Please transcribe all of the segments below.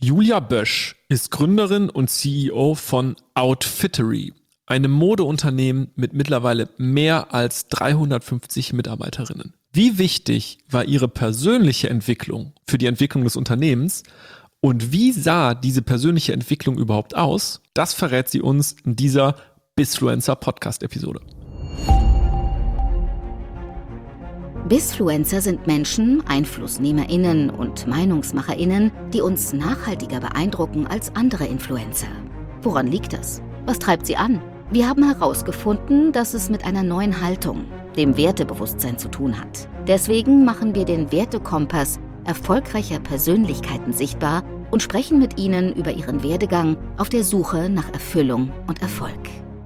Julia Bösch ist Gründerin und CEO von Outfittery, einem Modeunternehmen mit mittlerweile mehr als 350 Mitarbeiterinnen. Wie wichtig war ihre persönliche Entwicklung für die Entwicklung des Unternehmens und wie sah diese persönliche Entwicklung überhaupt aus? Das verrät sie uns in dieser Bizfluencer Podcast-Episode. Bizfluencer sind Menschen, EinflussnehmerInnen und MeinungsmacherInnen, die uns nachhaltiger beeindrucken als andere Influencer. Woran liegt das? Was treibt sie an? Wir haben herausgefunden, dass es mit einer neuen Haltung, dem Wertebewusstsein zu tun hat. Deswegen machen wir den Wertekompass erfolgreicher Persönlichkeiten sichtbar und sprechen mit ihnen über ihren Werdegang auf der Suche nach Erfüllung und Erfolg.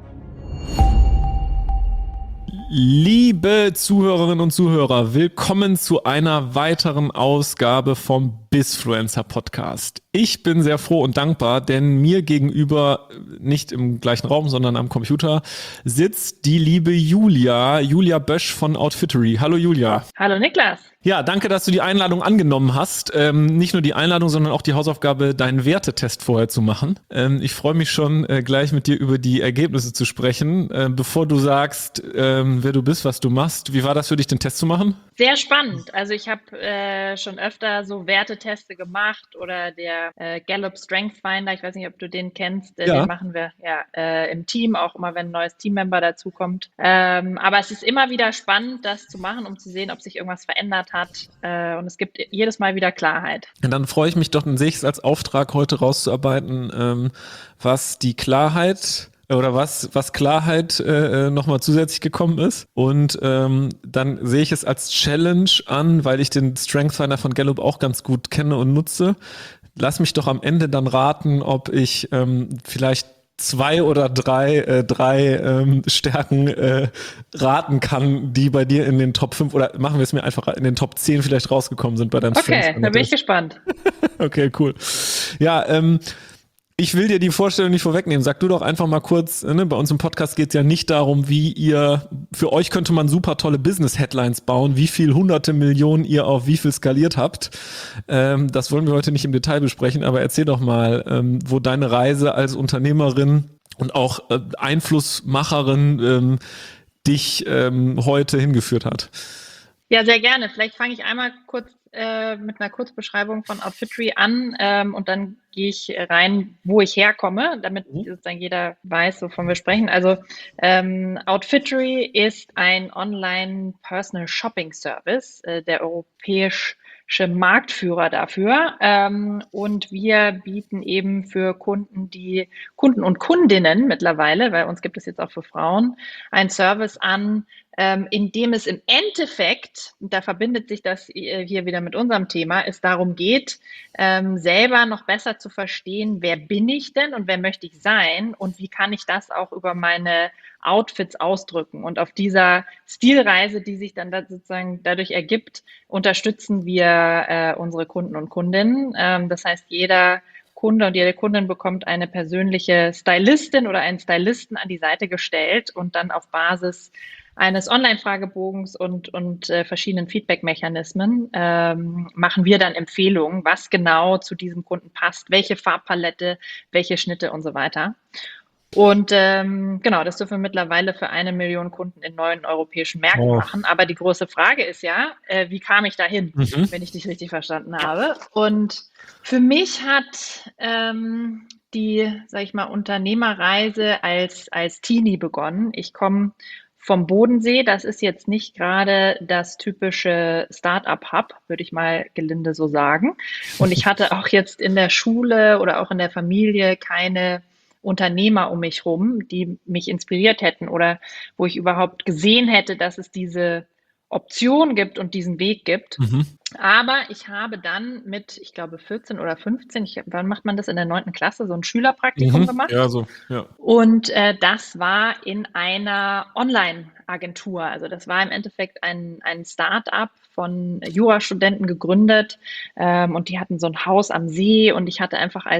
Liebe Zuhörerinnen und Zuhörer, willkommen zu einer weiteren Ausgabe vom Bizfluencer Podcast. Ich bin sehr froh und dankbar, denn mir gegenüber, nicht im gleichen Raum, sondern am Computer, sitzt die liebe Julia Bösch von Outfittery. Hallo Julia. Hallo Niklas. Ja, danke, dass du die Einladung angenommen hast. Nicht nur die Einladung, sondern auch die Hausaufgabe, deinen Wertetest vorher zu machen. Ich freue mich schon, gleich mit dir über die Ergebnisse zu sprechen. Bevor du sagst, wer du bist, was du machst, wie war das für dich, den Test zu machen? Sehr spannend. Also ich habe schon öfter so Werteteste gemacht oder der Gallup Strength Finder, ich weiß nicht, ob du den kennst, Ja. Den machen wir im Team, auch immer wenn ein neues Teammember dazukommt. Aber es ist immer wieder spannend, das zu machen, um zu sehen, ob sich irgendwas verändert hat. Und es gibt jedes Mal wieder Klarheit. Und dann freue ich mich doch, dann sehe ich es als Auftrag, heute rauszuarbeiten, was die Klarheit oder was Klarheit nochmal zusätzlich gekommen ist. Und dann sehe ich es als Challenge an, weil ich den Strength Finder von Gallup auch ganz gut kenne und nutze. Lass mich doch am Ende dann raten, ob ich vielleicht 2 oder 3 Stärken raten kann, die bei dir in den Top 5 oder machen wir es mir einfach in den Top 10 vielleicht rausgekommen sind bei deinem Strength Okay, da bin ich gespannt. Okay, cool. Ja, ich will dir die Vorstellung nicht vorwegnehmen. Sag du doch einfach mal kurz, bei uns im Podcast geht es ja nicht darum, für euch könnte man super tolle Business-Headlines bauen, wie viel hunderte Millionen ihr auf wie viel skaliert habt. Das wollen wir heute nicht im Detail besprechen, aber erzähl doch mal, wo deine Reise als Unternehmerin und auch Einflussmacherin dich heute hingeführt hat. Ja, sehr gerne. Vielleicht fange ich einmal kurz mit einer Kurzbeschreibung von Outfittery an und dann gehe ich rein, wo ich herkomme, damit sozusagen jeder weiß, wovon wir sprechen. Also Outfittery ist ein Online-Personal-Shopping-Service, der europäische Marktführer dafür. Und wir bieten eben für Kunden und Kundinnen mittlerweile, weil uns gibt es jetzt auch für Frauen, einen Service an, in dem es im Endeffekt, und da verbindet sich das hier wieder mit unserem Thema, es darum geht, selber noch besser zu verstehen, wer bin ich denn und wer möchte ich sein und wie kann ich das auch über meine Outfits ausdrücken. Und auf dieser Stilreise, die sich dann sozusagen dadurch ergibt, unterstützen wir unsere Kunden und Kundinnen. Das heißt, jeder Kunde und jede Kundin bekommt eine persönliche Stylistin oder einen Stylisten an die Seite gestellt und dann auf Basis eines Online-Fragebogens und verschiedenen Feedback-Mechanismen machen wir dann Empfehlungen, was genau zu diesem Kunden passt, welche Farbpalette, welche Schnitte und so weiter. Und genau, das dürfen wir mittlerweile für 1 Million Kunden in 9 europäischen Märkten machen. Aber die große Frage ist ja, wie kam ich dahin, wenn ich dich richtig verstanden habe? Und für mich hat die, sag ich mal, Unternehmerreise als Teenie begonnen. Ich komme vom Bodensee, das ist jetzt nicht gerade das typische Start-up-Hub, würde ich mal gelinde so sagen. Und ich hatte auch jetzt in der Schule oder auch in der Familie keine Unternehmer um mich rum, die mich inspiriert hätten oder wo ich überhaupt gesehen hätte, dass es diese Option gibt und diesen Weg gibt. Aber ich habe dann mit, ich glaube, 14 oder 15, wann macht man das in der 9. Klasse, so ein Schülerpraktikum gemacht? Ja, so, ja. Und das war in einer Online-Agentur. Also das war im Endeffekt ein Start-up von Jurastudenten gegründet und die hatten so ein Haus am See und ich hatte einfach als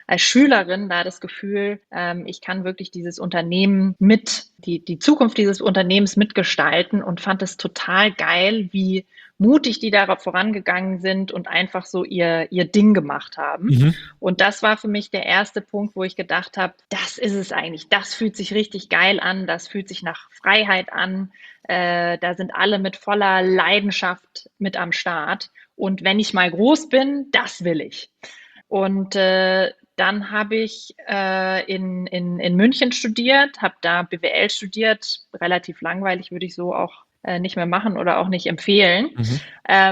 als Schülerin da das Gefühl, ich kann wirklich dieses Unternehmen die Zukunft dieses Unternehmens mitgestalten und fand es total geil, wie mutig die darauf vorangegangen sind und einfach so ihr Ding gemacht haben. Mhm. Und das war für mich der erste Punkt, wo ich gedacht habe, das ist es eigentlich. Das fühlt sich richtig geil an. Das fühlt sich nach Freiheit an. Da sind alle mit voller Leidenschaft mit am Start. Und wenn ich mal groß bin, das will ich. Und dann habe ich in München studiert, habe da BWL studiert. Relativ langweilig, würde ich so auch nicht mehr machen oder auch nicht empfehlen. Mhm.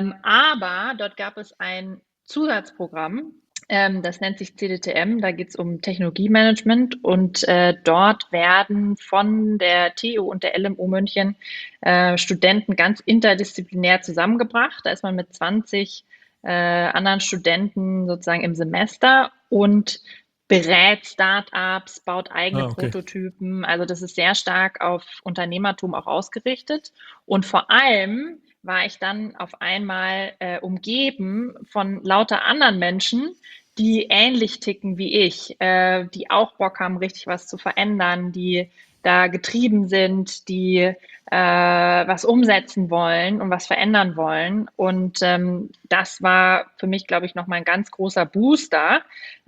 Aber dort gab es ein Zusatzprogramm, das nennt sich CDTM, da geht es um Technologiemanagement und dort werden von der TU und der LMU München Studenten ganz interdisziplinär zusammengebracht. Da ist man mit 20 anderen Studenten sozusagen im Semester und berät Startups, baut eigene Okay. Prototypen. Also das ist sehr stark auf Unternehmertum auch ausgerichtet. Und vor allem war ich dann auf einmal umgeben von lauter anderen Menschen, die ähnlich ticken wie ich, die auch Bock haben, richtig was zu verändern, die da getrieben sind, die was umsetzen wollen und was verändern wollen. Und das war für mich, glaube ich, nochmal ein ganz großer Booster,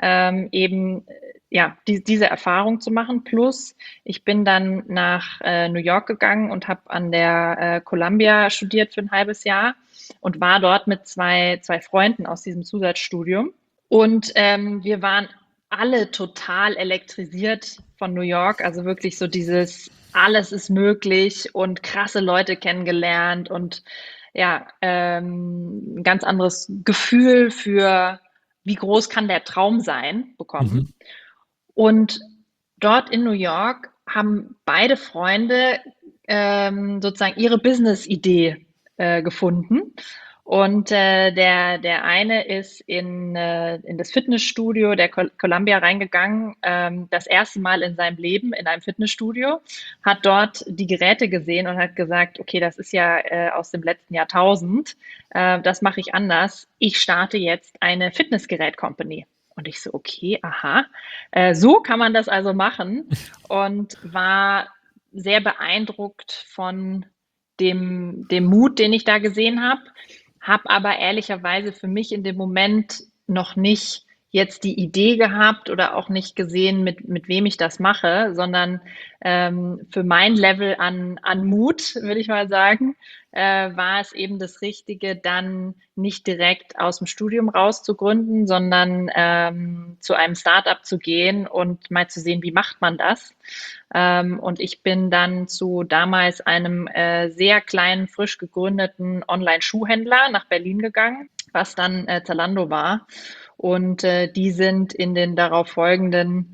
eben ja, diese Erfahrung zu machen. Plus, ich bin dann nach New York gegangen und habe an der Columbia studiert für ein halbes Jahr und war dort mit zwei Freunden aus diesem Zusatzstudium. Und wir waren alle total elektrisiert von New York, also wirklich so dieses alles ist möglich und krasse Leute kennengelernt und ja, ein ganz anderes Gefühl für, wie groß kann der Traum sein, bekommen. Mhm. Und dort in New York haben beide Freunde sozusagen ihre Business-Idee gefunden. Und der eine ist in das Fitnessstudio der Columbia reingegangen, das erste Mal in seinem Leben in einem Fitnessstudio, hat dort die Geräte gesehen und hat gesagt, okay, das ist ja aus dem letzten Jahrtausend, das mache ich anders. Ich starte jetzt eine Fitnessgerät-Company. Und ich so, okay, aha, so kann man das also machen und war sehr beeindruckt von dem Mut, den ich da gesehen habe. Habe aber ehrlicherweise für mich in dem Moment noch nicht jetzt die Idee gehabt oder auch nicht gesehen, mit wem ich das mache, sondern für mein Level an Mut, würde ich mal sagen, war es eben das Richtige, dann nicht direkt aus dem Studium raus zu gründen, sondern zu einem Startup zu gehen und mal zu sehen, wie macht man das. Und ich bin dann zu damals einem sehr kleinen, frisch gegründeten Online-Schuhhändler nach Berlin gegangen, was dann Zalando war. Und die sind in den darauf folgenden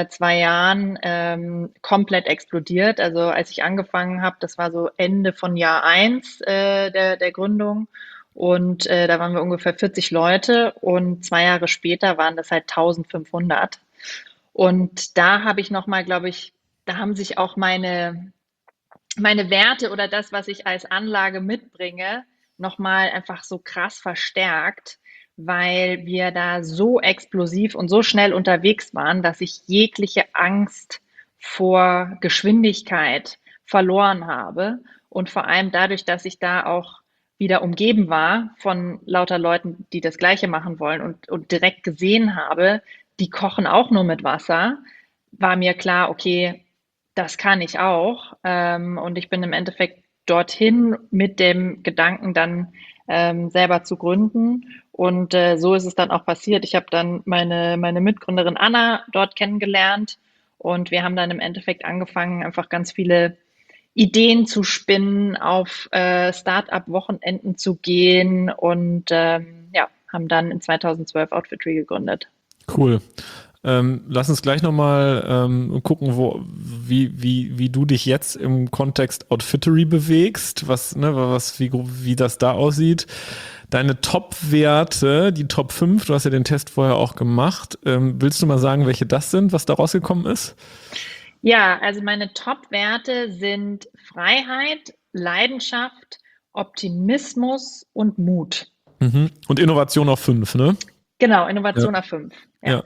2 Jahren komplett explodiert. Also als ich angefangen habe, das war so Ende von Jahr 1 der Gründung. Und da waren wir ungefähr 40 Leute und 2 Jahre später waren das halt 1500. Und da habe ich nochmal, glaube ich, da haben sich auch meine Werte oder das, was ich als Anlage mitbringe, nochmal einfach so krass verstärkt, weil wir da so explosiv und so schnell unterwegs waren, dass ich jegliche Angst vor Geschwindigkeit verloren habe. Und vor allem dadurch, dass ich da auch wieder umgeben war von lauter Leuten, die das Gleiche machen wollen und direkt gesehen habe, die kochen auch nur mit Wasser, war mir klar, okay, das kann ich auch. Und ich bin im Endeffekt dorthin mit dem Gedanken, dann selber zu gründen. Und so ist es dann auch passiert. Ich habe dann meine Mitgründerin Anna dort kennengelernt und wir haben dann im Endeffekt angefangen, einfach ganz viele Ideen zu spinnen, auf Start-up-Wochenenden zu gehen und ja, haben dann in 2012 Outfittery gegründet. Cool. Lass uns gleich nochmal gucken, wie du dich jetzt im Kontext Outfittery bewegst, wie das da aussieht. Deine Top-Werte, die Top 5, du hast ja den Test vorher auch gemacht. Willst du mal sagen, welche das sind, was da rausgekommen ist? Ja, also meine Top-Werte sind Freiheit, Leidenschaft, Optimismus und Mut. Mhm. Und Innovation auf 5, ne? Genau, Innovation auf 5. Ja.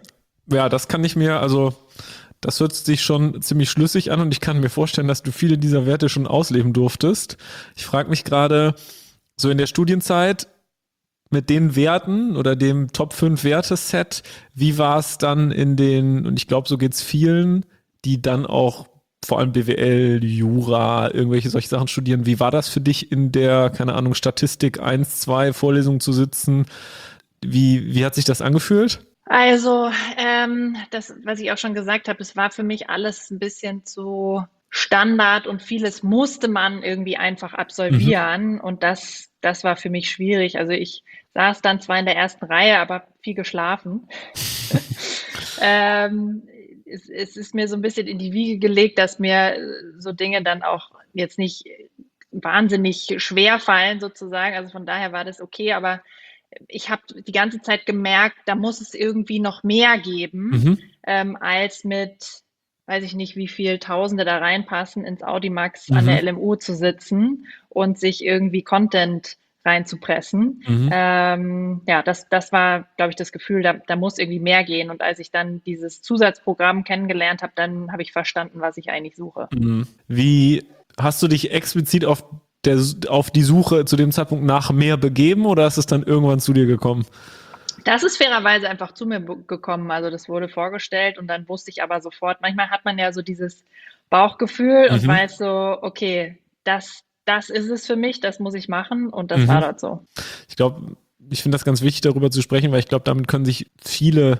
Ja, das kann ich mir, also das hört sich schon ziemlich schlüssig an und ich kann mir vorstellen, dass du viele dieser Werte schon ausleben durftest. Ich frage mich gerade, so in der Studienzeit mit den Werten oder dem Top 5 Werteset, wie war es dann in den, und ich glaube, so geht's vielen, die dann auch vor allem BWL, Jura, irgendwelche solche Sachen studieren. Wie war das für dich in der, keine Ahnung, Statistik 1, 2 Vorlesung zu sitzen? Wie hat sich das angefühlt? Also, das, was ich auch schon gesagt habe, es war für mich alles ein bisschen zu Standard und vieles musste man irgendwie einfach Mhm. absolvieren und das war für mich schwierig. Also, ich saß dann zwar in der ersten Reihe, aber viel geschlafen. Ähm, es ist mir so ein bisschen in die Wiege gelegt, dass mir so Dinge dann auch jetzt nicht wahnsinnig schwer fallen sozusagen. Also, von daher war das okay, aber ich habe die ganze Zeit gemerkt, da muss es irgendwie noch mehr geben, Mhm. als mit, weiß ich nicht, wie viel Tausende da reinpassen, ins Audimax an der Mhm. LMU zu sitzen und sich irgendwie Content reinzupressen. Mhm. Ja, das war, glaube ich, das Gefühl, da muss irgendwie mehr gehen. Und als ich dann dieses Zusatzprogramm kennengelernt habe, dann habe ich verstanden, was ich eigentlich suche. Mhm. Wie hast du dich explizit auf die Suche zu dem Zeitpunkt nach mehr begeben oder ist es dann irgendwann zu dir gekommen? Das ist fairerweise einfach zu mir gekommen. Also das wurde vorgestellt und dann wusste ich aber sofort, manchmal hat man ja so dieses Bauchgefühl und Mhm. weiß so, okay, das ist es für mich, das muss ich machen und das war Mhm. dort so. Ich glaube, ich finde das ganz wichtig, darüber zu sprechen, weil ich glaube, damit können sich viele,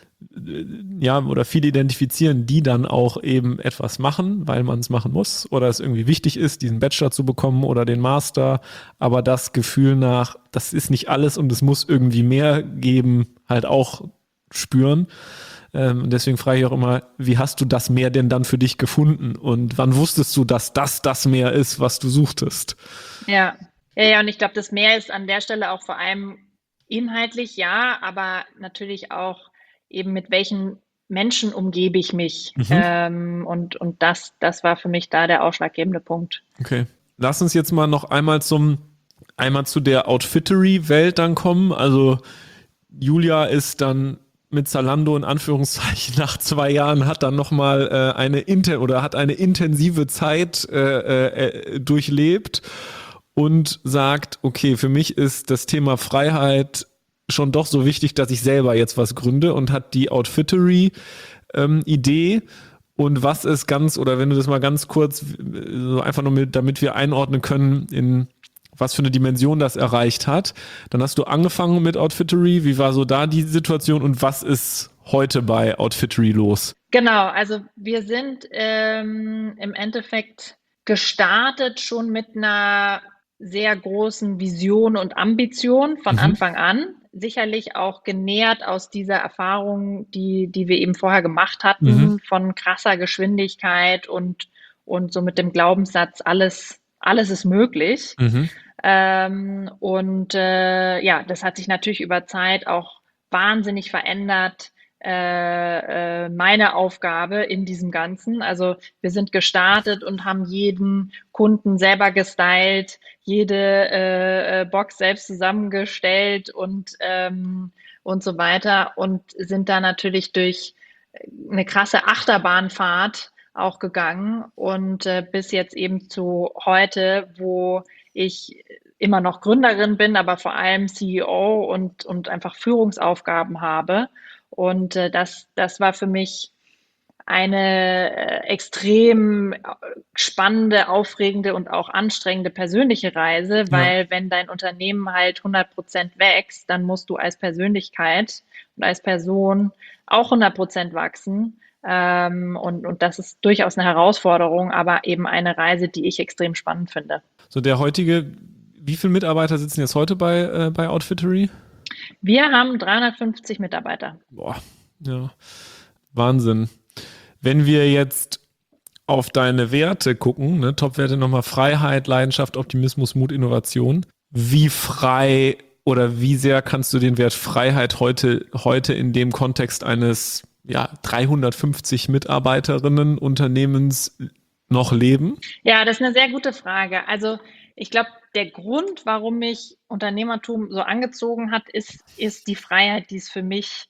ja, oder viele identifizieren, die dann auch eben etwas machen, weil man es machen muss oder es irgendwie wichtig ist, diesen Bachelor zu bekommen oder den Master, aber das Gefühl nach, das ist nicht alles und es muss irgendwie mehr geben, halt auch spüren. Und deswegen frage ich auch immer, wie hast du das Mehr denn dann für dich gefunden und wann wusstest du, dass das Mehr ist, was du suchtest? Ja, ja, und ich glaube, das Mehr ist an der Stelle auch vor allem inhaltlich, ja, aber natürlich auch eben mit welchen Menschen umgebe ich mich. Mhm. Und das war für mich da der ausschlaggebende Punkt. Okay. Lass uns jetzt mal noch einmal zu der Outfittery-Welt dann kommen. Also Julia ist dann mit Zalando in Anführungszeichen nach 2 Jahren hat dann nochmal hat eine intensive Zeit durchlebt und sagt, okay, für mich ist das Thema Freiheit schon doch so wichtig, dass ich selber jetzt was gründe und hat die Outfittery Idee und was ist ganz, oder wenn du das mal ganz kurz, so einfach nur damit wir einordnen können, in was für eine Dimension das erreicht hat. Dann hast du angefangen mit Outfittery. Wie war so da die Situation und was ist heute bei Outfittery los? Genau, also wir sind im Endeffekt gestartet schon mit einer sehr großen Vision und Ambition von Mhm. Anfang an. Sicherlich auch genährt aus dieser Erfahrung, die wir eben vorher gemacht Mhm. hatten, von krasser Geschwindigkeit und so mit dem Glaubenssatz, alles ist möglich. Mhm. Ja, das hat sich natürlich über Zeit auch wahnsinnig verändert, meine Aufgabe in diesem Ganzen. Also wir sind gestartet und haben jeden Kunden selber gestylt, jede Box selbst zusammengestellt und so weiter und sind da natürlich durch eine krasse Achterbahnfahrt auch gegangen und bis jetzt eben zu heute, wo ich immer noch Gründerin bin, aber vor allem CEO und einfach Führungsaufgaben habe. Und das war für mich eine extrem spannende, aufregende und auch anstrengende persönliche Reise, Ja. weil wenn dein Unternehmen halt 100% wächst, dann musst du als Persönlichkeit und als Person auch 100% wachsen. Und das ist durchaus eine Herausforderung, aber eben eine Reise, die ich extrem spannend finde. So der heutige, wie viele Mitarbeiter sitzen jetzt heute bei Outfittery? Wir haben 350 Mitarbeiter. Boah, ja, Wahnsinn. Wenn wir jetzt auf deine Werte gucken, ne, Top-Werte nochmal Freiheit, Leidenschaft, Optimismus, Mut, Innovation. Wie frei oder wie sehr kannst du den Wert Freiheit heute in dem Kontext eines 350 Mitarbeiterinnen Unternehmens noch leben? Ja, das ist eine sehr gute Frage. Also ich glaube, der Grund, warum mich Unternehmertum so angezogen hat, ist die Freiheit, die es für mich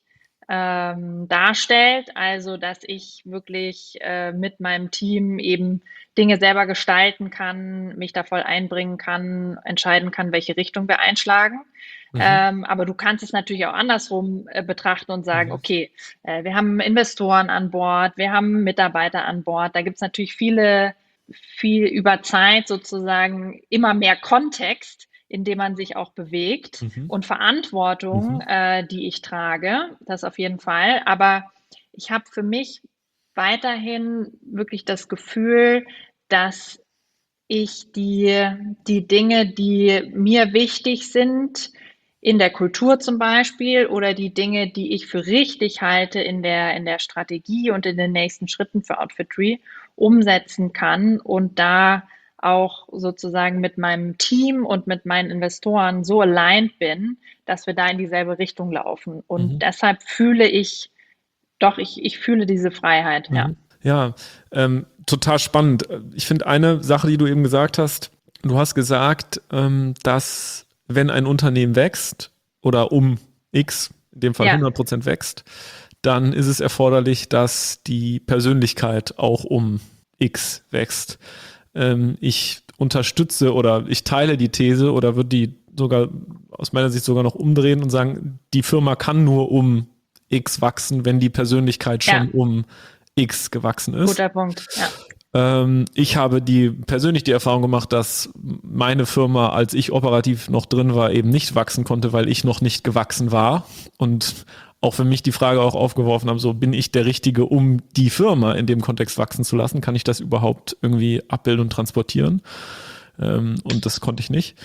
darstellt. Also, dass ich wirklich mit meinem Team eben Dinge selber gestalten kann, mich da voll einbringen kann, entscheiden kann, welche Richtung wir einschlagen. Mhm. Aber du kannst es natürlich auch andersrum betrachten und sagen, Mhm. okay, wir haben Investoren an Bord, wir haben Mitarbeiter an Bord. Da gibt es natürlich viel über Zeit sozusagen immer mehr Kontext, in dem man sich auch bewegt Mhm. und Verantwortung, Mhm. die ich trage, das auf jeden Fall. Aber ich habe für mich weiterhin wirklich das Gefühl, dass ich die Dinge, die mir wichtig sind, in der Kultur zum Beispiel oder die Dinge, die ich für richtig halte in der Strategie und in den nächsten Schritten für Outfitry, umsetzen kann und da auch sozusagen mit meinem Team und mit meinen Investoren so aligned bin, dass wir da in dieselbe Richtung laufen. Und Mhm. deshalb fühle ich, doch, ich fühle diese Freiheit, ja. Mhm. Ja, total spannend. Ich finde eine Sache, die du eben gesagt hast, du hast gesagt, dass wenn ein Unternehmen wächst oder um X, in dem Fall Ja, 100% wächst, dann ist es erforderlich, dass die Persönlichkeit auch um X wächst. Ich unterstütze oder ich teile die These oder würde die sogar aus meiner Sicht sogar noch umdrehen und sagen, die Firma kann nur um X wachsen, wenn die Persönlichkeit ja, schon um X gewachsen ist. guter Punkt, ja. Ich habe persönlich die Erfahrung gemacht, dass meine Firma, als ich operativ noch drin war, eben nicht wachsen konnte, weil ich noch nicht gewachsen war. Und auch für mich die Frage auch aufgeworfen haben, so bin ich der Richtige, um die Firma in dem Kontext wachsen zu lassen? Kann ich das überhaupt irgendwie abbilden und transportieren? Und das konnte ich nicht.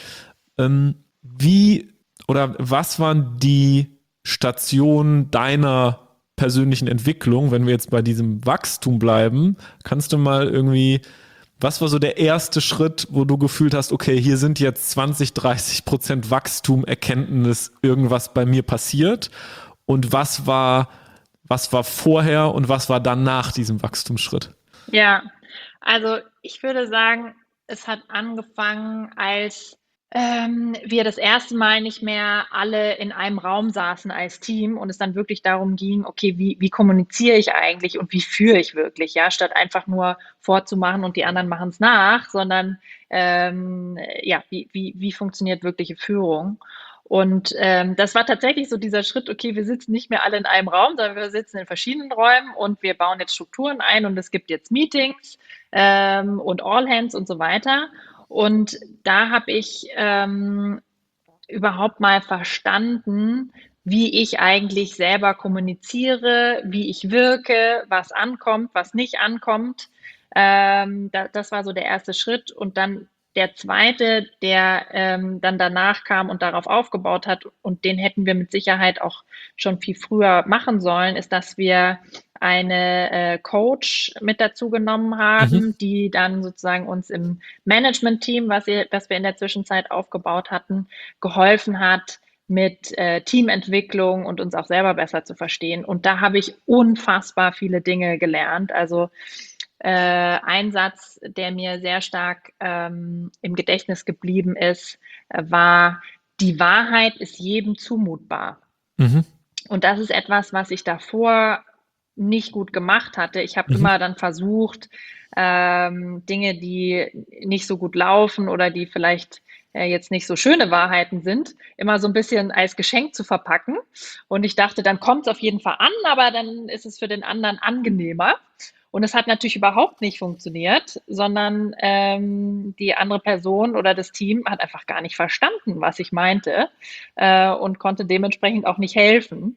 Wie oder was waren die Stationen deiner persönlichen Entwicklung, wenn wir jetzt bei diesem Wachstum bleiben? Kannst du mal irgendwie, was war so der erste Schritt, wo du gefühlt hast, okay, hier sind jetzt 20-30% Wachstum, Erkenntnis, irgendwas bei mir passiert? Und was war vorher und was war dann nach diesem Wachstumsschritt? Ja, also ich würde sagen, es hat angefangen, als wir das erste Mal nicht mehr alle in einem Raum saßen als Team und es dann wirklich darum ging, okay, wie kommuniziere ich eigentlich und wie führe ich wirklich, ja, statt einfach nur vorzumachen und die anderen machen es nach, sondern ja, wie funktioniert wirkliche Führung? Und das war tatsächlich so dieser Schritt, okay, wir sitzen nicht mehr alle in einem Raum, sondern wir sitzen in verschiedenen Räumen und wir bauen jetzt Strukturen ein und es gibt jetzt Meetings und All Hands und so weiter. Und da habe ich überhaupt mal verstanden, wie ich eigentlich selber kommuniziere, wie ich wirke, was ankommt, was nicht ankommt. Das war so der erste Schritt. Und dann der zweite, der dann danach kam und darauf aufgebaut hat, und den hätten wir mit Sicherheit auch schon viel früher machen sollen, ist, dass wir eine Coach mit dazu genommen Mhm. haben, die dann sozusagen uns im Management-Team, was wir in der Zwischenzeit aufgebaut hatten, geholfen hat mit Teamentwicklung und uns auch selber besser zu verstehen. Und da habe ich unfassbar viele Dinge gelernt. Also ein Satz, der mir sehr stark im Gedächtnis geblieben ist, war, die Wahrheit ist jedem zumutbar. Mhm. Und das ist etwas, was ich davor nicht gut gemacht hatte. Ich habe Mhm. immer dann versucht, Dinge, die nicht so gut laufen oder die vielleicht jetzt nicht so schöne Wahrheiten sind, immer so ein bisschen als Geschenk zu verpacken. Und ich dachte, dann kommt es auf jeden Fall an, aber dann ist es für den anderen angenehmer. Und es hat natürlich überhaupt nicht funktioniert, sondern die andere Person oder das Team hat einfach gar nicht verstanden, was ich meinte und konnte dementsprechend auch nicht helfen.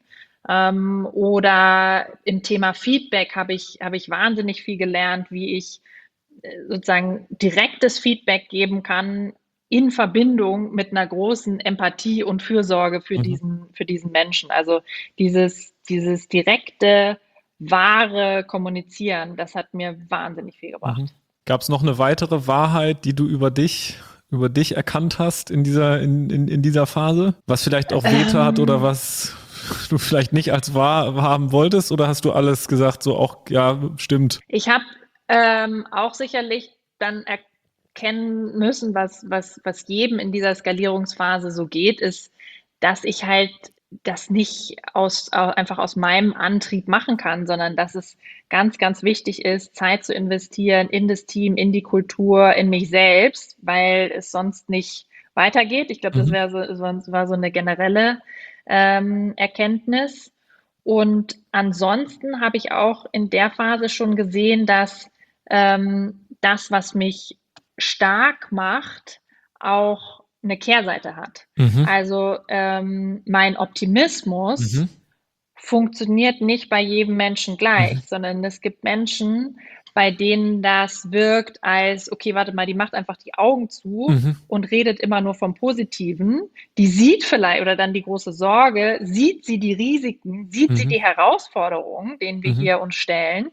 Oder im Thema Feedback habe ich wahnsinnig viel gelernt, wie ich sozusagen direktes Feedback geben kann in Verbindung mit einer großen Empathie und Fürsorge Mhm. für diesen Menschen. Also dieses direkte, wahre Kommunizieren, das hat mir wahnsinnig viel Mhm. gebracht. Gab es noch eine weitere Wahrheit, die du über dich erkannt hast in dieser Phase? Was vielleicht auch wehtat oder Ähm, was du vielleicht nicht als wahr haben wolltest? Oder hast du alles gesagt, so auch, ja, stimmt? Ich habe auch sicherlich dann erkennen müssen, was jedem in dieser Skalierungsphase so geht, ist, dass ich halt das nicht einfach aus meinem Antrieb machen kann, sondern dass es ganz, ganz wichtig ist, Zeit zu investieren in das Team, in die Kultur, in mich selbst, weil es sonst nicht weitergeht. Ich glaube, das Mhm. war so eine generelle Erkenntnis. Und ansonsten habe ich auch in der Phase schon gesehen, dass das, was mich stark macht, auch eine Kehrseite hat. Mhm. Also mein Optimismus Mhm. funktioniert nicht bei jedem Menschen gleich, Mhm. sondern es gibt Menschen, bei denen das wirkt als, okay, warte mal, die macht einfach die Augen zu Mhm. und redet immer nur vom Positiven. Die sieht vielleicht, oder dann die große Sorge, sieht sie die Risiken, sieht sie Mhm. die Herausforderungen, denen wir Mhm. hier uns stellen.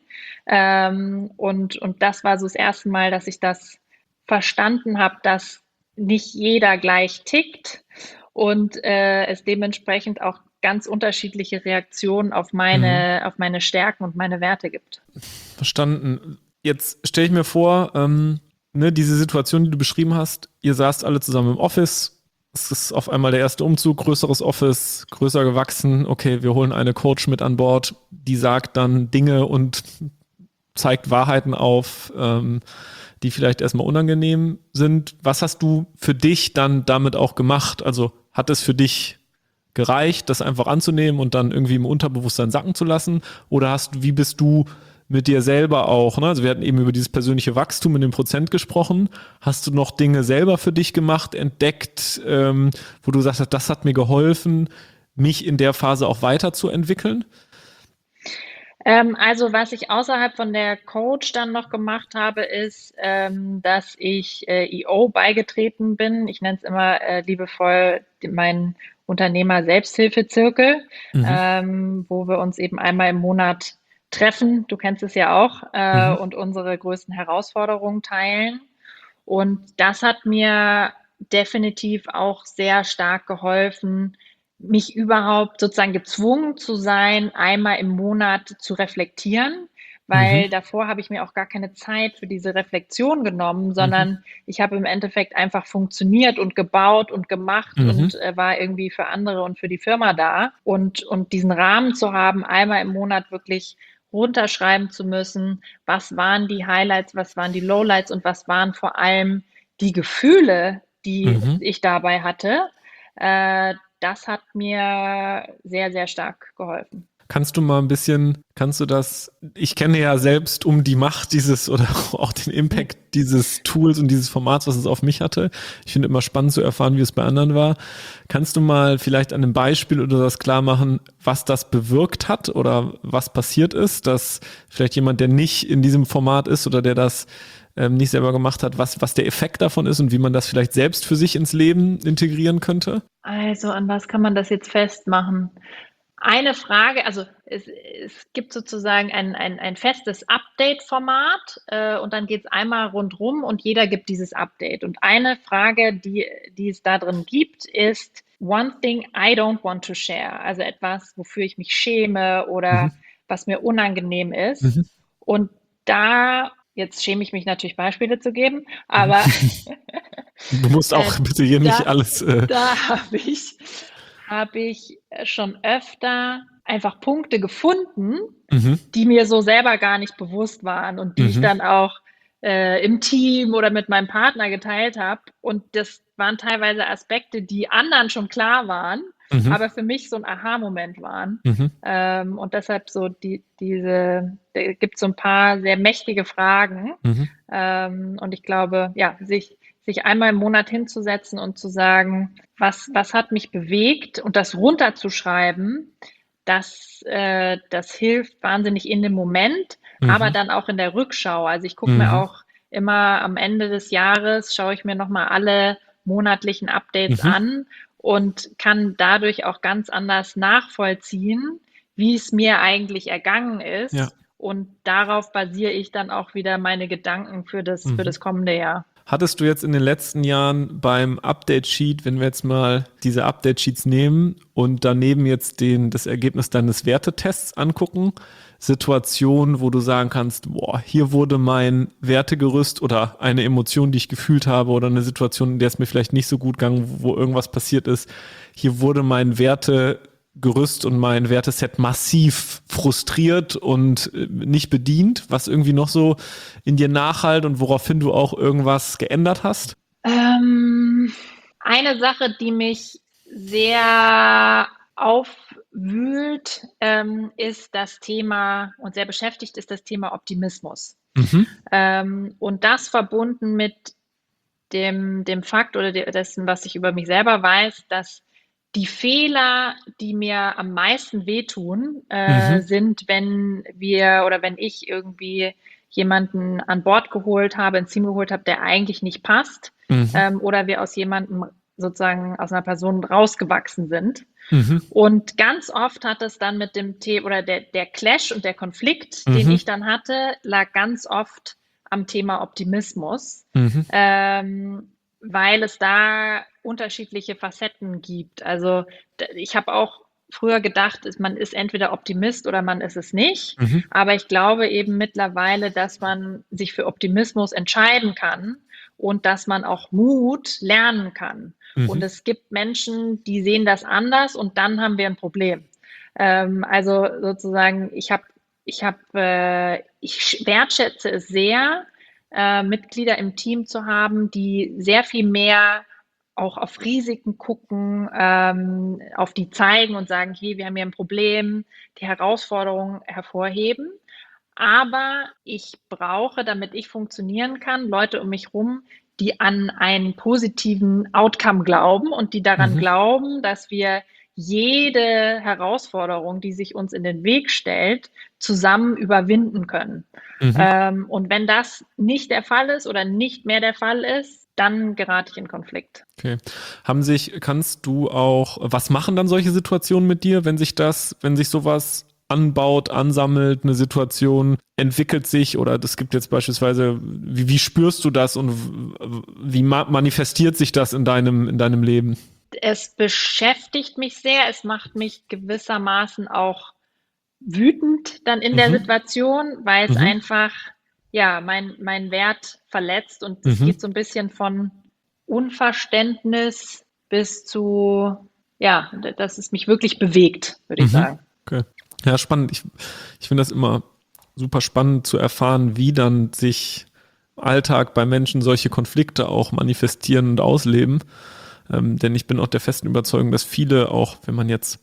Und das war so das erste Mal, dass ich das verstanden habe, dass nicht jeder gleich tickt und es dementsprechend auch ganz unterschiedliche Reaktionen auf Mhm. meine Stärken und meine Werte gibt. Verstanden. Jetzt stelle ich mir vor, ne, diese Situation, die du beschrieben hast, ihr saßt alle zusammen im Office, es ist auf einmal der erste Umzug, größeres Office, größer gewachsen, okay, wir holen eine Coach mit an Bord, die sagt dann Dinge und zeigt Wahrheiten auf, die vielleicht erstmal unangenehm sind. Was hast du für dich dann damit auch gemacht? Also hat es für dich gereicht, das einfach anzunehmen und dann irgendwie im Unterbewusstsein sacken zu lassen? Oder wie bist du mit dir selber auch, ne? Also wir hatten eben über dieses persönliche Wachstum in dem Prozent gesprochen. Hast du noch Dinge selber für dich gemacht, entdeckt, wo du sagst, das hat mir geholfen, mich in der Phase auch weiterzuentwickeln? Also was ich außerhalb von der Coach dann noch gemacht habe, ist, dass ich EO beigetreten bin. Ich nenne es immer liebevoll meinen Unternehmer-Selbsthilfezirkel, Mhm. wo wir uns eben einmal im Monat treffen. Du kennst es ja auch, Mhm. und unsere größten Herausforderungen teilen. Und das hat mir definitiv auch sehr stark geholfen, mich überhaupt sozusagen gezwungen zu sein, einmal im Monat zu reflektieren, Mhm. weil davor habe ich mir auch gar keine Zeit für diese Reflexion genommen, Mhm. sondern ich habe im Endeffekt einfach funktioniert und gebaut und gemacht Mhm. und war irgendwie für andere und für die Firma da. Und diesen Rahmen zu haben, einmal im Monat wirklich runterschreiben zu müssen, was waren die Highlights, was waren die Lowlights und was waren vor allem die Gefühle, die Mhm. ich dabei hatte. Das hat mir sehr, sehr stark geholfen. Kannst du mal ein bisschen, kannst du das, ich kenne ja selbst um die Macht dieses oder auch den Impact dieses Tools und dieses Formats, was es auf mich hatte. Ich finde immer spannend zu erfahren, wie es bei anderen war. Kannst du mal vielleicht an einem Beispiel oder das klar machen, was das bewirkt hat oder was passiert ist, dass vielleicht jemand, der nicht in diesem Format ist oder der das nicht selber gemacht hat, was der Effekt davon ist und wie man das vielleicht selbst für sich ins Leben integrieren könnte? Also, an was kann man das jetzt festmachen? Eine Frage, also es gibt sozusagen ein festes Update-Format und dann geht es einmal rundrum und jeder gibt dieses Update. Und eine Frage, die es da drin gibt, ist One thing I don't want to share. Also etwas, wofür ich mich schäme Mhm. oder was mir unangenehm ist. Mhm. Und da, jetzt schäme ich mich natürlich Beispiele zu geben, Mhm. aber Du musst äh, auch bitte hier nicht da, alles. da habe ich schon öfter einfach Punkte gefunden, Mhm. die mir so selber gar nicht bewusst waren und die ich Mhm. dann auch im Team oder mit meinem Partner geteilt habe. Und das waren teilweise Aspekte, die anderen schon klar waren, Mhm. aber für mich so ein Aha-Moment waren. Mhm. Und deshalb so da gibt es so ein paar sehr mächtige Fragen. Mhm. Und ich glaube, ja, sich einmal im Monat hinzusetzen und zu sagen, was hat mich bewegt und das runterzuschreiben, das hilft wahnsinnig in dem Moment, aber Mhm. dann auch in der Rückschau. Also ich gucke mir Mhm. auch immer am Ende des Jahres, schaue ich mir nochmal alle monatlichen Updates Mhm. an und kann dadurch auch ganz anders nachvollziehen, wie es mir eigentlich ergangen Ja. ist. Und darauf basiere ich dann auch wieder meine Gedanken für Mhm. das kommende Jahr. Hattest du jetzt in den letzten Jahren beim Update-Sheet, wenn wir jetzt mal diese Update-Sheets nehmen und daneben jetzt das Ergebnis deines Wertetests angucken, Situationen, wo du sagen kannst, boah, hier wurde mein Wertegerüst oder eine Emotion, die ich gefühlt habe oder eine Situation, in der es mir vielleicht nicht so gut ging, wo irgendwas passiert ist, hier wurde mein Wertegerüst Gerüst und mein Werteset massiv frustriert und nicht bedient, was irgendwie noch so in dir nachhalt und woraufhin du auch irgendwas geändert hast? Eine Sache, die mich sehr aufwühlt, ist das Thema und sehr beschäftigt, ist das Thema Optimismus. Mhm. Und das verbunden mit dem Fakt oder dessen, was ich über mich selber weiß, dass die Fehler, die mir am meisten wehtun, Mhm. sind, wenn wir oder wenn ich irgendwie jemanden an Bord geholt habe, ins Team geholt habe, der eigentlich nicht passt, Mhm. oder wir aus jemandem sozusagen aus einer Person rausgewachsen sind. Mhm. Und ganz oft hat es dann mit dem Thema oder der Clash und der Konflikt, den Mhm. ich dann hatte, lag ganz oft am Thema Optimismus, Mhm. weil es da unterschiedliche Facetten gibt. Also ich habe auch früher gedacht, man ist entweder Optimist oder man ist es nicht. Mhm. Aber ich glaube eben mittlerweile, dass man sich für Optimismus entscheiden kann und dass man auch Mut lernen kann. Und Mhm. es gibt Menschen, die sehen das anders und dann haben wir ein Problem. Also sozusagen, ich wertschätze es sehr, Mitglieder im Team zu haben, die sehr viel mehr auch auf Risiken gucken, auf die zeigen und sagen, hey, wir haben hier ein Problem, die Herausforderungen hervorheben. Aber ich brauche, damit ich funktionieren kann, Leute um mich herum, die an einen positiven Outcome glauben und die daran Mhm. glauben, dass wir jede Herausforderung, die sich uns in den Weg stellt, zusammen überwinden können. Mhm. Und wenn das nicht der Fall ist oder nicht mehr der Fall ist, dann gerate ich in Konflikt. Okay. Kannst du auch, was machen dann solche Situationen mit dir, wenn sich sowas anbaut, ansammelt, eine Situation entwickelt sich oder das gibt jetzt beispielsweise, wie spürst du das und wie manifestiert sich das in deinem Leben? Es beschäftigt mich sehr, es macht mich gewissermaßen auch wütend dann in der Mhm. Situation, weil es Mhm. einfach, ja, mein Wert verletzt und es Mhm. geht so ein bisschen von Unverständnis bis zu, ja, dass es mich wirklich bewegt, würde ich Mhm. sagen. Okay. Ja, spannend. Ich finde das immer super spannend zu erfahren, wie dann sich im Alltag bei Menschen solche Konflikte auch manifestieren und ausleben. Denn ich bin auch der festen Überzeugung, dass viele, auch wenn man jetzt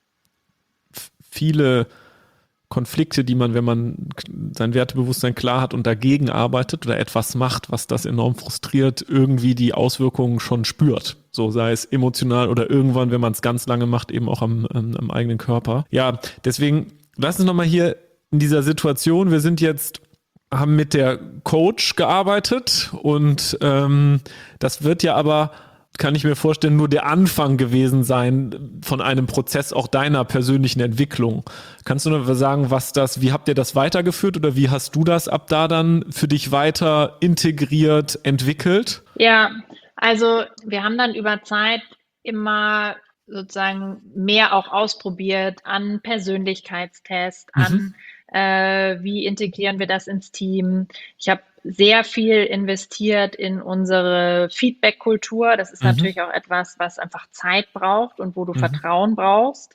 viele Konflikte, die man, wenn man sein Wertebewusstsein klar hat und dagegen arbeitet oder etwas macht, was das enorm frustriert, irgendwie die Auswirkungen schon spürt. So sei es emotional oder irgendwann, wenn man es ganz lange macht, eben auch am eigenen Körper. Ja, deswegen lass uns nochmal hier in dieser Situation, haben mit der Coach gearbeitet und das wird ja aber, kann ich mir vorstellen, nur der Anfang gewesen sein von einem Prozess auch deiner persönlichen Entwicklung. Kannst du noch sagen, wie habt ihr das weitergeführt oder wie hast du das ab da dann für dich weiter integriert, entwickelt? Ja, also wir haben dann über Zeit immer sozusagen mehr auch ausprobiert an Persönlichkeitstest, Mhm. an wie integrieren wir das ins Team. Ich habe sehr viel investiert in unsere Feedback-Kultur. Das ist Mhm. natürlich auch etwas, was einfach Zeit braucht und wo du Mhm. Vertrauen brauchst.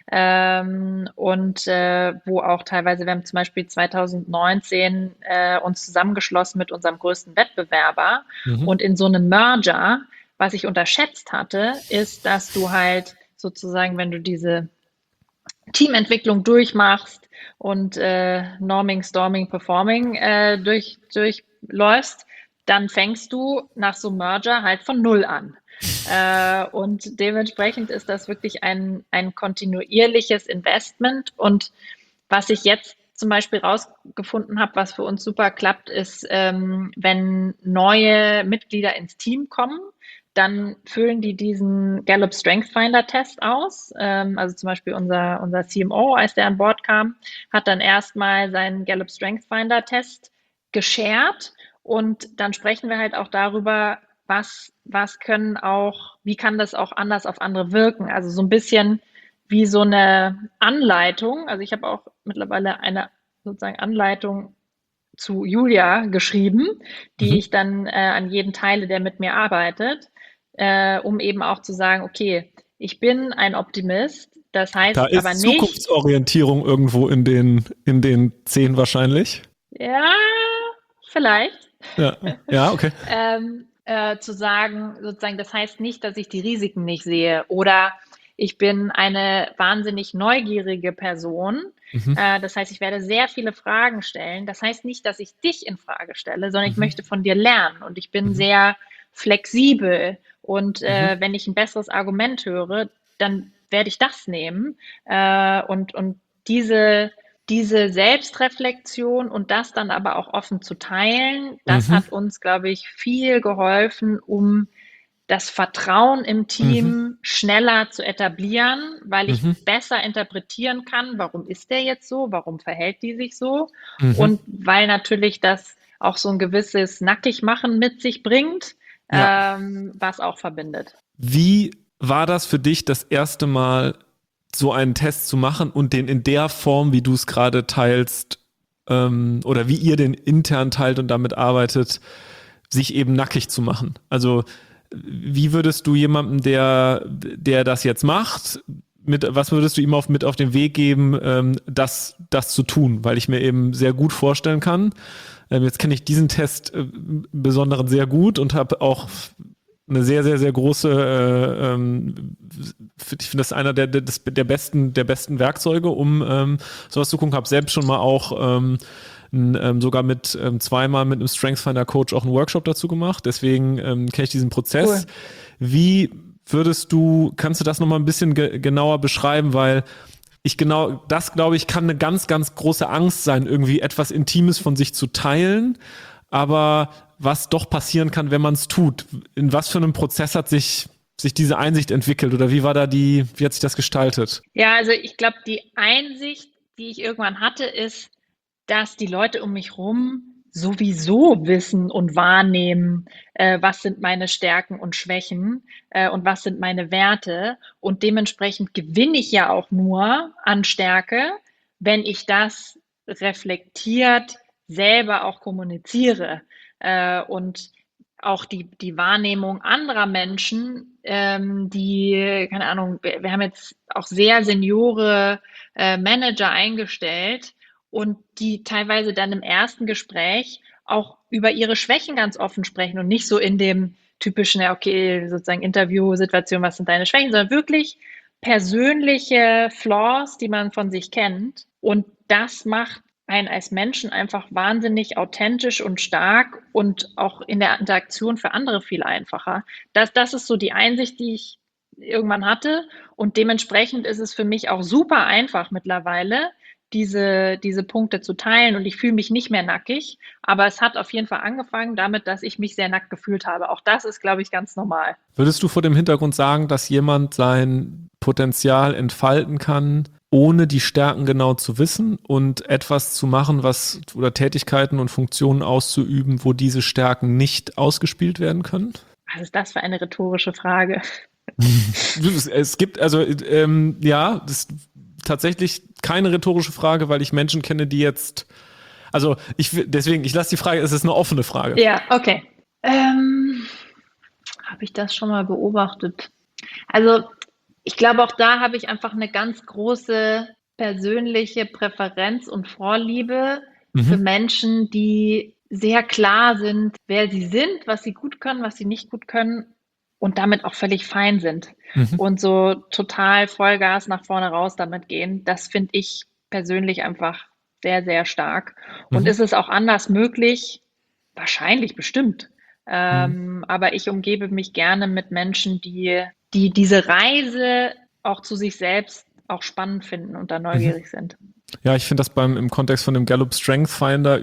Und wo auch teilweise, wir haben zum Beispiel 2019 uns zusammengeschlossen mit unserem größten Wettbewerber Mhm. und in so einem Merger, was ich unterschätzt hatte, ist, dass du halt sozusagen, wenn du diese Teamentwicklung durchmachst und Norming, Storming, Performing durchläufst, dann fängst du nach so einem Merger halt von Null an. Und dementsprechend ist das wirklich ein kontinuierliches Investment. Und was ich jetzt zum Beispiel rausgefunden habe, was für uns super klappt, ist, wenn neue Mitglieder ins Team kommen, dann füllen die diesen Gallup Strength Finder Test aus. Also zum Beispiel unser CMO, als der an Bord kam, hat dann erstmal seinen Gallup Strength Finder Test geshared und dann sprechen wir halt auch darüber, wie kann das auch anders auf andere wirken? Also so ein bisschen wie so eine Anleitung. Also ich habe auch mittlerweile eine sozusagen Anleitung zu Julia geschrieben, die Mhm. ich dann an jeden teile, der mit mir arbeitet, um eben auch zu sagen, okay, Ich bin ein Optimist. Das Da heißt aber ist nicht, Zukunftsorientierung irgendwo in den 10 wahrscheinlich. ja, vielleicht. Ja, ja, okay. Zu sagen, sozusagen, das heißt nicht, dass ich die Risiken nicht sehe oder ich bin eine wahnsinnig neugierige Person. Mhm. Das heißt, ich werde sehr viele Fragen stellen. Das heißt nicht, dass ich dich in Frage stelle, sondern ich Mhm. möchte von dir lernen und ich bin Mhm. sehr flexibel und Mhm. wenn ich ein besseres Argument höre, dann werde ich das nehmen und diese diese Selbstreflexion und das dann aber auch offen zu teilen, das Mhm. hat uns, glaube ich, viel geholfen, um das Vertrauen im Mhm. Team schneller zu etablieren, weil ich Mhm. besser interpretieren kann, warum ist der jetzt so, warum verhält die sich so Mhm. und weil natürlich das auch so ein gewisses Nackigmachen mit sich bringt, Ja. was auch verbindet. Wie war das für dich, das erste Mal so einen Test zu machen und den in der Form, wie du es gerade teilst, oder wie ihr den intern teilt und damit arbeitet, sich eben nackig zu machen? Also, wie würdest du jemandem, der das jetzt macht, was würdest du ihm mit auf den Weg geben, das zu tun? Weil ich mir eben sehr gut vorstellen kann, jetzt kenne ich diesen Test im Besonderen sehr gut und habe auch eine sehr, sehr, sehr große, ich finde das einer der besten Werkzeuge, um sowas zu gucken. Habe selbst schon mal auch sogar mit zweimal mit einem Strengthsfinder Coach auch einen Workshop dazu gemacht. Deswegen kenne ich diesen Prozess. Cool. Wie kannst du das nochmal ein bisschen genauer beschreiben, weil das glaube ich, kann eine ganz, ganz große Angst sein, irgendwie etwas Intimes von sich zu teilen, aber was doch passieren kann, wenn man es tut. In was für einem Prozess hat sich diese Einsicht entwickelt oder wie hat sich das gestaltet? Ja, also ich glaube, die Einsicht, die ich irgendwann hatte, ist, dass die Leute um mich rum sowieso wissen und wahrnehmen, was sind meine Stärken und Schwächen und was sind meine Werte. Und dementsprechend gewinne ich ja auch nur an Stärke, wenn ich das reflektiert selber auch kommuniziere. Und auch die Wahrnehmung anderer Menschen, die, keine Ahnung, wir haben jetzt auch sehr Seniore Manager eingestellt und die teilweise dann im ersten Gespräch auch über ihre Schwächen ganz offen sprechen und nicht so in dem typischen, ja, okay, sozusagen Interviewsituation, was sind deine Schwächen, sondern wirklich persönliche Flaws, die man von sich kennt. Und das macht einen als Menschen einfach wahnsinnig authentisch und stark und auch in der Interaktion für andere viel einfacher. Das ist so die Einsicht, die ich irgendwann hatte. Und dementsprechend ist es für mich auch super einfach mittlerweile, diese Punkte zu teilen. Und ich fühle mich nicht mehr nackig. Aber es hat auf jeden Fall angefangen damit, dass ich mich sehr nackt gefühlt habe. Auch das ist, glaube ich, ganz normal. Würdest du vor dem Hintergrund sagen, dass jemand sein Potenzial entfalten kann, ohne die Stärken genau zu wissen und etwas zu machen, oder Tätigkeiten und Funktionen auszuüben, wo diese Stärken nicht ausgespielt werden können? Was ist das für eine rhetorische Frage? Es gibt, also, ja, das ist tatsächlich keine rhetorische Frage, weil ich Menschen kenne, die jetzt, also ich lasse die Frage, es ist eine offene Frage. Ja, okay. Habe ich das schon mal beobachtet? Also ich glaube, auch da habe ich einfach eine ganz große persönliche Präferenz und Vorliebe für Mhm. Menschen, die sehr klar sind, wer sie sind, was sie gut können, was sie nicht gut können und damit auch völlig fein sind Mhm. und so total Vollgas nach vorne raus damit gehen. Das finde ich persönlich einfach sehr, sehr stark. Und Mhm. ist es auch anders möglich? Wahrscheinlich, bestimmt. Mhm. Aber ich umgebe mich gerne mit Menschen, die diese Reise auch zu sich selbst auch spannend finden und da Mhm. neugierig sind. Ja, ich finde das im Kontext von dem Gallup Strength Finder,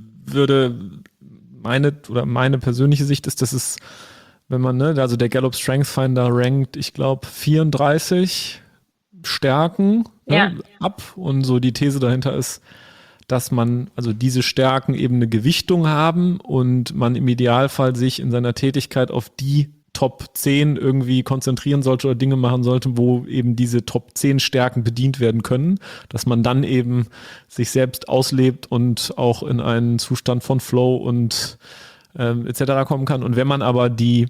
meine persönliche Sicht ist, dass es, wenn man, ne, also der Gallup Strength Finder rankt, ich glaube, 34 Stärken, Ja, ne, ab und so die These dahinter ist, dass also diese Stärken eben eine Gewichtung haben und man im Idealfall sich in seiner Tätigkeit auf die Top 10 irgendwie konzentrieren sollte oder Dinge machen sollte, wo eben diese Top 10 Stärken bedient werden können, dass man dann eben sich selbst auslebt und auch in einen Zustand von Flow und etc. kommen kann. Und wenn man aber die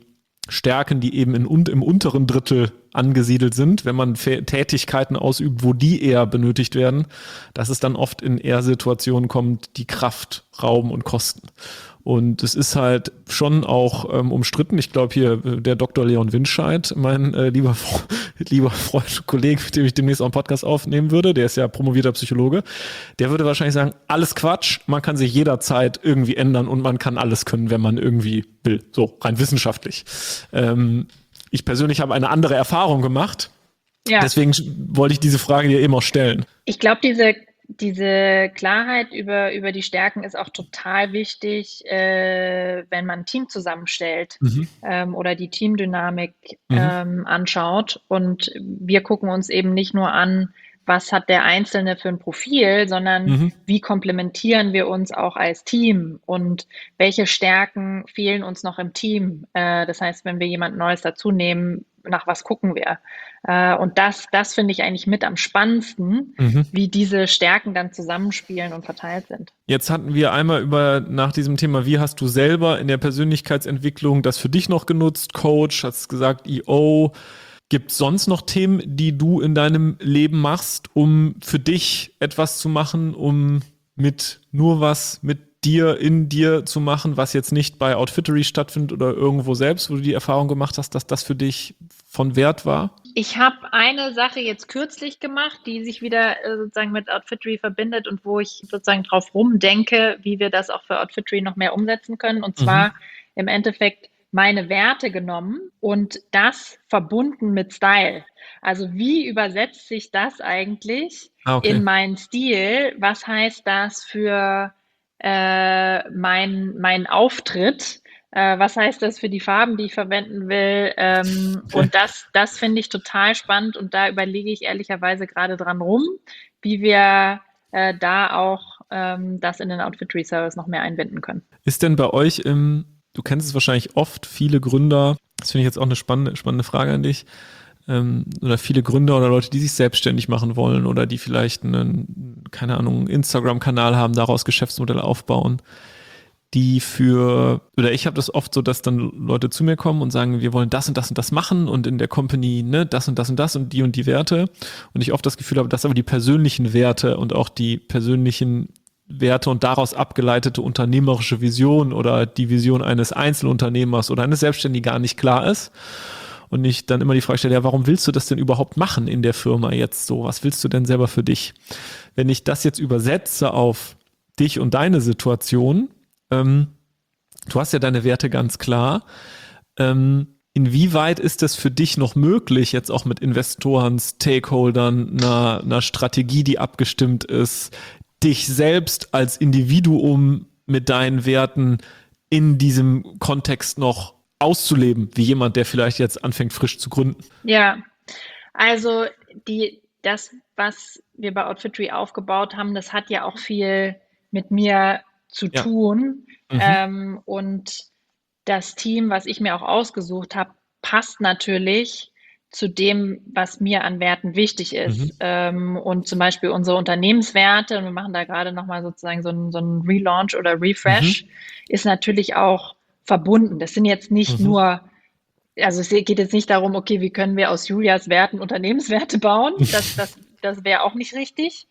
Stärken, die eben im unteren Drittel angesiedelt sind, wenn man Tätigkeiten ausübt, wo die eher benötigt werden, dass es dann oft in eher Situationen kommt, die Kraft rauben und kosten. Und es ist halt schon auch umstritten. Ich glaube hier der Dr. Leon Winscheid, mein lieber Freund und Kollege, mit dem ich demnächst auch einen Podcast aufnehmen würde, der ist ja promovierter Psychologe, der würde wahrscheinlich sagen, alles Quatsch, man kann sich jederzeit irgendwie ändern und man kann alles können, wenn man irgendwie will, so rein wissenschaftlich. Ich persönlich habe eine andere Erfahrung gemacht, deswegen wollte ich diese Frage dir eben auch stellen. Ich glaube, diese Klarheit über die Stärken ist auch total wichtig, wenn man ein Team zusammenstellt oder die Teamdynamik anschaut. Und wir gucken uns eben nicht nur an, was hat der Einzelne für ein Profil, sondern wie komplementieren wir uns auch als Team und welche Stärken fehlen uns noch im Team. Das heißt, wenn wir jemand Neues dazu nehmen, nach was gucken wir? Und das finde ich eigentlich mit am spannendsten, wie diese Stärken dann zusammenspielen und verteilt sind. Jetzt hatten wir einmal nach diesem Thema, wie hast du selber in der Persönlichkeitsentwicklung das für dich noch genutzt? Coach, hast gesagt, EO. Gibt es sonst noch Themen, die du in deinem Leben machst, um für dich etwas zu machen, um nur was mit dir in dir zu machen, was jetzt nicht bei Outfittery stattfindet oder irgendwo selbst, wo du die Erfahrung gemacht hast, dass das für dich von Wert war? Ich habe eine Sache jetzt kürzlich gemacht, die sich wieder sozusagen mit Outfittery verbindet und wo ich sozusagen drauf rumdenke, wie wir das auch für Outfittery noch mehr umsetzen können. Und zwar im Endeffekt meine Werte genommen und das verbunden mit Style. Also wie übersetzt sich das eigentlich in meinen Stil? Was heißt das für mein Auftritt? Was heißt das für die Farben, die ich verwenden will? Und das finde ich total spannend und da überlege ich ehrlicherweise gerade dran rum, wie wir da auch das in den Outfittery-Service noch mehr einbinden können. Ist denn bei euch du kennst es wahrscheinlich oft, viele Gründer, das finde ich jetzt auch eine spannende Frage an dich, oder viele Gründer oder Leute, die sich selbstständig machen wollen oder die vielleicht einen, keine Ahnung, Instagram-Kanal haben, daraus Geschäftsmodelle aufbauen, ich habe das oft so, dass dann Leute zu mir kommen und sagen, wir wollen das und das und das machen und in der Company, ne, das und das und die Werte und ich oft das Gefühl habe, dass aber die persönlichen Werte und auch die persönlichen Werte und daraus abgeleitete unternehmerische Vision oder die Vision eines Einzelunternehmers oder eines Selbstständigen gar nicht klar ist. Und ich dann immer die Frage stelle, ja, warum willst du das denn überhaupt machen in der Firma jetzt so? Was willst du denn selber für dich? Wenn ich das jetzt übersetze auf dich und deine Situation, du hast ja deine Werte ganz klar, inwieweit ist es für dich noch möglich, jetzt auch mit Investoren, Stakeholdern, einer Strategie, die abgestimmt ist, dich selbst als Individuum mit deinen Werten in diesem Kontext noch auszuleben, wie jemand, der vielleicht jetzt anfängt, frisch zu gründen? Ja, also das, was wir bei Outfittery aufgebaut haben, das hat ja auch viel mit mir zu tun. Und das Team, was ich mir auch ausgesucht habe, passt natürlich zu dem, was mir an Werten wichtig ist. Und zum Beispiel unsere Unternehmenswerte, und wir machen da gerade nochmal sozusagen so einen Relaunch oder Refresh, ist natürlich auch verbunden. Das sind jetzt nicht nur, also es geht jetzt nicht darum, okay, wie können wir aus Julias Werten Unternehmenswerte bauen? Das wäre auch nicht richtig.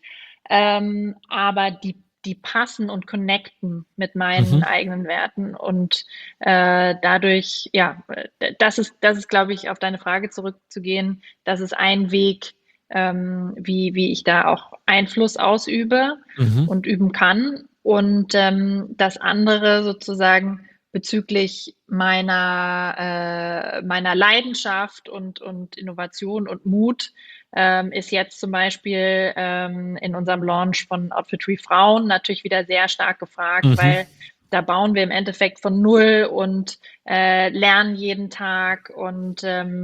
Aber die passen und connecten mit meinen eigenen Werten und dadurch, ja, das ist, glaube ich, auf deine Frage zurückzugehen, das ist ein Weg, wie ich da auch Einfluss ausübe und üben kann. Und das andere sozusagen bezüglich meiner Leidenschaft und Innovation und Mut, ist jetzt zum Beispiel in unserem Launch von Outfittery Frauen natürlich wieder sehr stark gefragt, weil da bauen wir im Endeffekt von null und lernen jeden Tag und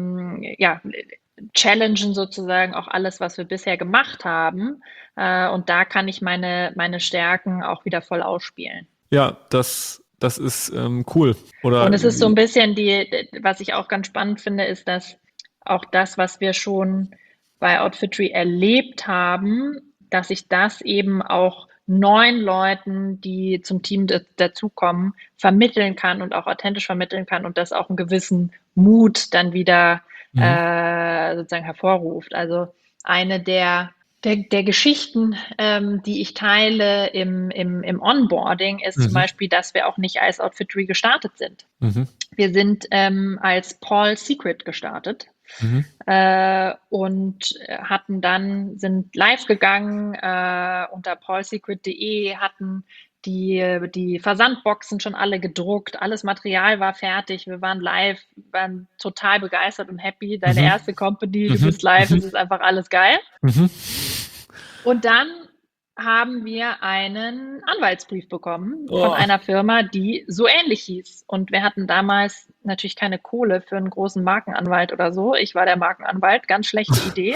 challengen sozusagen auch alles, was wir bisher gemacht haben. Und da kann ich meine Stärken auch wieder voll ausspielen. Ja, das ist cool. Und es ist so ein bisschen was ich auch ganz spannend finde, ist, dass auch das, was wir schon bei Outfittery erlebt haben, dass ich das eben auch neuen Leuten, die zum Team dazukommen, vermitteln kann und auch authentisch vermitteln kann und das auch einen gewissen Mut dann wieder sozusagen hervorruft. Also eine der Geschichten, die ich teile im Onboarding, ist zum Beispiel, dass wir auch nicht als Outfittery gestartet sind. Wir sind als Paul Secret gestartet und sind live gegangen unter paulsecret.de, hatten die Versandboxen schon alle gedruckt, alles Material war fertig, wir waren live, waren total begeistert und happy. Deine erste Company, du bist live, es ist einfach alles geil. Und dann haben wir einen Anwaltsbrief bekommen von einer Firma, die so ähnlich hieß. Und wir hatten damals natürlich keine Kohle für einen großen Markenanwalt oder so. Ich war der Markenanwalt, ganz schlechte Idee.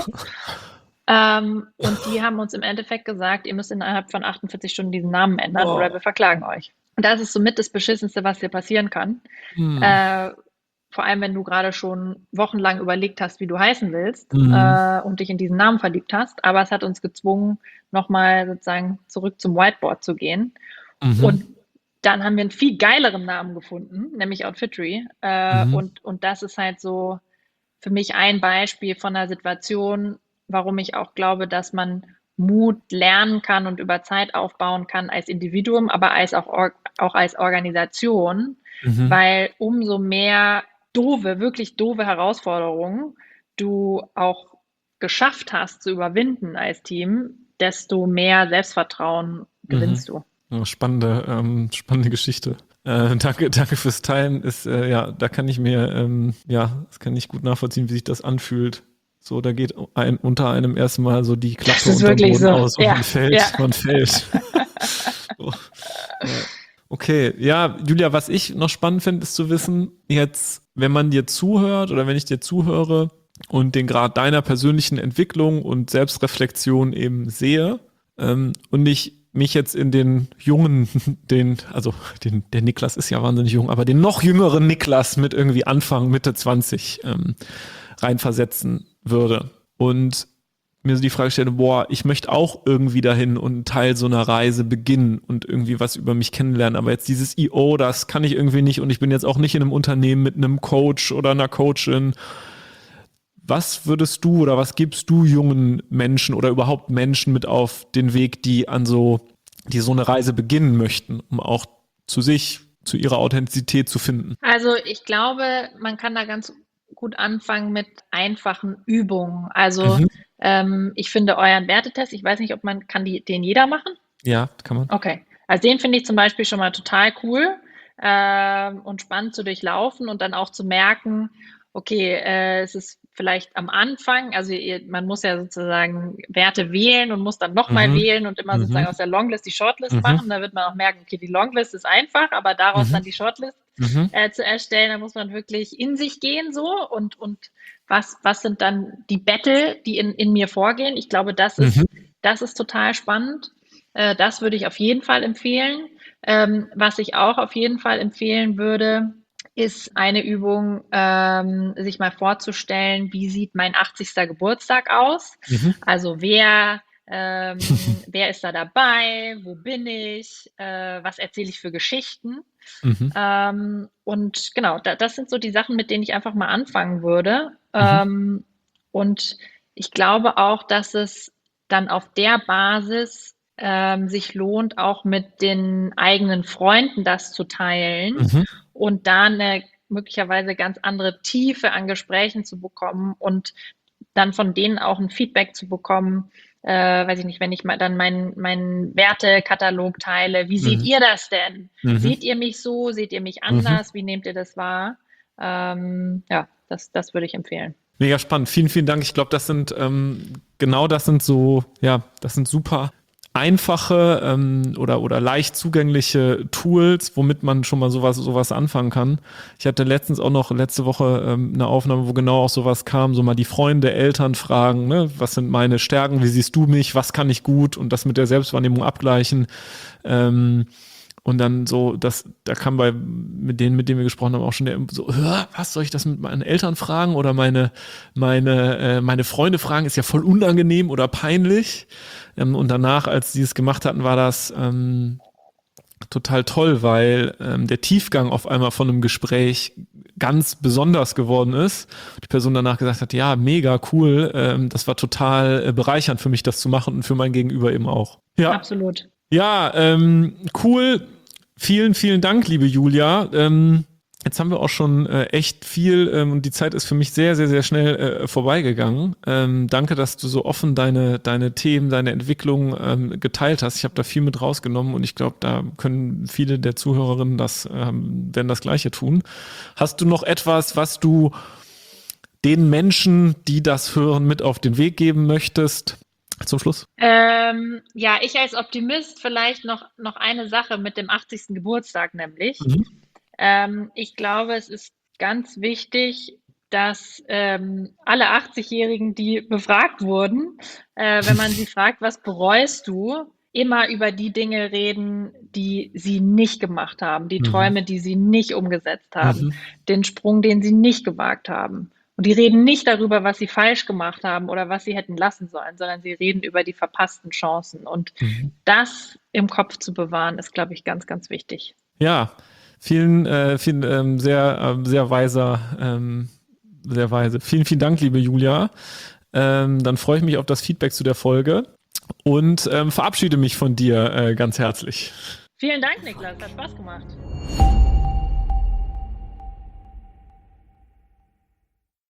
Und die haben uns im Endeffekt gesagt, ihr müsst innerhalb von 48 Stunden diesen Namen ändern oder wir verklagen euch. Und das ist somit das Beschissenste, was dir passieren kann. Vor allem, wenn du gerade schon wochenlang überlegt hast, wie du heißen willst und dich in diesen Namen verliebt hast. Aber es hat uns gezwungen, nochmal sozusagen zurück zum Whiteboard zu gehen. Und dann haben wir einen viel geileren Namen gefunden, nämlich Outfittery. Und das ist halt so für mich ein Beispiel von einer Situation, warum ich auch glaube, dass man Mut lernen kann und über Zeit aufbauen kann als Individuum, aber auch als Organisation, weil umso mehr wirklich doofe Herausforderungen du auch geschafft hast zu überwinden als Team, desto mehr Selbstvertrauen gewinnst du. Ja, spannende Geschichte. Danke fürs Teilen. Da kann ich das kann ich gut nachvollziehen, wie sich das anfühlt. So, da geht unter einem erstmal so die Klappe unter dem Boden aus und man fällt. So. Okay, ja, Julia, was ich noch spannend finde, ist zu wissen, jetzt, wenn man dir zuhört oder wenn ich dir zuhöre und den Grad deiner persönlichen Entwicklung und Selbstreflexion eben sehe und ich mich jetzt in den jungen, der Niklas ist ja wahnsinnig jung, aber den noch jüngeren Niklas mit irgendwie Anfang, Mitte 20 reinversetzen würde und mir so die Frage stelle, ich möchte auch irgendwie dahin und einen Teil so einer Reise beginnen und irgendwie was über mich kennenlernen, aber jetzt dieses I.O., das kann ich irgendwie nicht und ich bin jetzt auch nicht in einem Unternehmen mit einem Coach oder einer Coachin. Was würdest du oder was gibst du jungen Menschen oder überhaupt Menschen mit auf den Weg, die so eine Reise beginnen möchten, um auch zu sich, zu ihrer Authentizität zu finden? Also ich glaube, man kann da ganz gut anfangen mit einfachen Übungen. Also ich finde euren Wertetest, ich weiß nicht, kann den jeder machen? Ja, kann man. Okay, also den finde ich zum Beispiel schon mal total cool und spannend zu durchlaufen und dann auch zu merken, okay, es ist vielleicht am Anfang, also man muss ja sozusagen Werte wählen und muss dann nochmal wählen und immer sozusagen aus der Longlist die Shortlist machen. Da wird man auch merken, okay, die Longlist ist einfach, aber daraus dann die Shortlist zu erstellen, da muss man wirklich in sich gehen so und was sind dann die Battle, die in mir vorgehen. Ich glaube, das ist total spannend. Das würde ich auf jeden Fall empfehlen. Was ich auch auf jeden Fall empfehlen würde, ist eine Übung, sich mal vorzustellen, wie sieht mein 80. Geburtstag aus? Also wer ist da dabei? Wo bin ich? Was erzähle ich für Geschichten? Und genau, das sind so die Sachen, mit denen ich einfach mal anfangen würde. Und ich glaube auch, dass es dann auf der Basis sich lohnt, auch mit den eigenen Freunden das zu teilen und da eine möglicherweise ganz andere Tiefe an Gesprächen zu bekommen und dann von denen auch ein Feedback zu bekommen, weiß ich nicht, wenn ich mal dann meinen Wertekatalog teile, wie seht ihr das denn? Seht ihr mich so? Seht ihr mich anders? Wie nehmt ihr das wahr? Das würde ich empfehlen. Mega spannend. Vielen, vielen Dank. Ich glaube, das sind das sind super einfache oder leicht zugängliche Tools, womit man schon mal sowas anfangen kann. Ich hatte letzte Woche eine Aufnahme, wo genau auch sowas kam, so mal die Freunde, Eltern fragen, ne, was sind meine Stärken, wie siehst du mich, was kann ich gut und das mit der Selbstwahrnehmung abgleichen. Und dann so, da kam mit denen wir gesprochen haben, auch schon so, was soll ich das mit meinen Eltern fragen oder meine Freunde fragen, ist ja voll unangenehm oder peinlich. Und danach, als die es gemacht hatten, war das total toll, weil der Tiefgang auf einmal von einem Gespräch ganz besonders geworden ist. Die Person danach gesagt hat, ja, mega cool, das war total bereichernd für mich, das zu machen und für mein Gegenüber eben auch. Ja, Absolut. Ja, cool. Vielen, vielen Dank, liebe Julia. Jetzt haben wir auch schon echt viel und die Zeit ist für mich sehr, sehr, sehr schnell vorbeigegangen. Danke, dass du so offen deine Themen, deine Entwicklung geteilt hast. Ich habe da viel mit rausgenommen und ich glaube, da können viele der Zuhörerinnen werden das Gleiche tun. Hast du noch etwas, was du den Menschen, die das hören, mit auf den Weg geben möchtest? Zum Schluss? Ja, ich als Optimist vielleicht noch eine Sache mit dem 80. Geburtstag nämlich. Ich glaube, es ist ganz wichtig, dass alle 80-Jährigen, die befragt wurden, wenn man sie fragt, was bereust du, immer über die Dinge reden, die sie nicht gemacht haben, die Träume, die sie nicht umgesetzt haben, den Sprung, den sie nicht gewagt haben. Und die reden nicht darüber, was sie falsch gemacht haben oder was sie hätten lassen sollen, sondern sie reden über die verpassten Chancen. Und das im Kopf zu bewahren, ist, glaube ich, ganz, ganz wichtig. Ja, vielen sehr weiser, sehr weise. Vielen, vielen Dank, liebe Julia. Dann freue ich mich auf das Feedback zu der Folge und verabschiede mich von dir ganz herzlich. Vielen Dank, Niklas. Hat Spaß gemacht.